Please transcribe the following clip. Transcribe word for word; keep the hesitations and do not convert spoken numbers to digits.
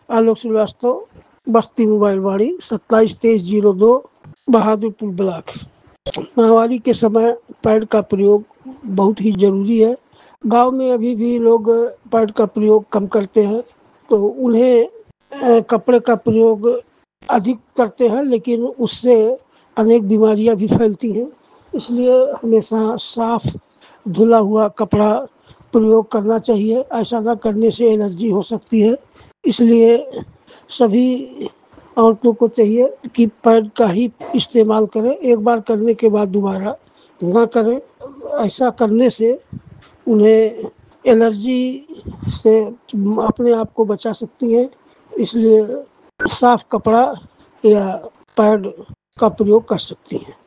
आलोक श्रीवास्तव, बस्ती mobile वाड़ी, सत्ताईस तेईस जीरो दो, बहादुरपुर ब्लॉक। महामारी के समय पैड का प्रयोग बहुत ही ज़रूरी है। गाँव में अभी भी लोग पैड का प्रयोग कम करते हैं, तो उन्हें कपड़े का प्रयोग अधिक करते हैं, लेकिन उससे अनेक बीमारियां भी फैलती हैं। इसलिए हमेशा साफ धुला हुआ कपड़ा प्रयोग करना चाहिए। ऐसा ना करने से एलर्जी हो सकती है। इसलिए सभी औरतों को चाहिए कि पैड का ही इस्तेमाल करें। एक बार करने के बाद दोबारा ना करें। ऐसा करने से उन्हें एलर्जी से अपने आप को बचा सकती हैं। इसलिए साफ कपड़ा या पैड का प्रयोग कर सकती हैं।